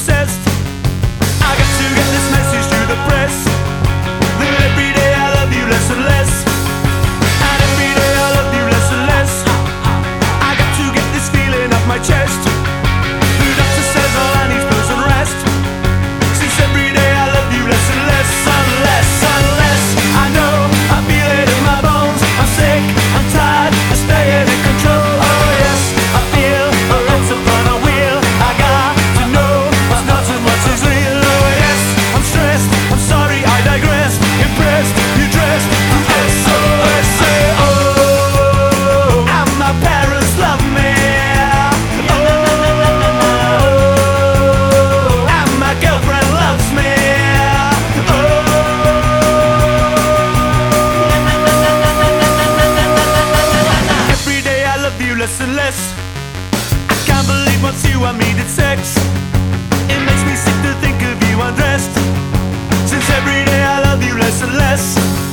obsessed. I got to get this message to the press, that every day I love you less and less, and every day I love you less and less. I got to get this feeling off my chest. The doctor says all I need is pills and rest, since every day I love you less and less, unless I know, I feel it in my bones. I'm sick, I'm tired of staying in control. Oh yes, I feel a lots of fun on wheel. I got to know what's not and what is real. Oh yes, I'm stressed, I'm sorry, I digress. Impressed, you dressed to SOS. Oh, and my parents love me. Oh, and my girlfriend loves me. Every day I love you less and less. I can't believe once you and me did sex. It makes me sick to think of you undressed, since every day I love you less and less.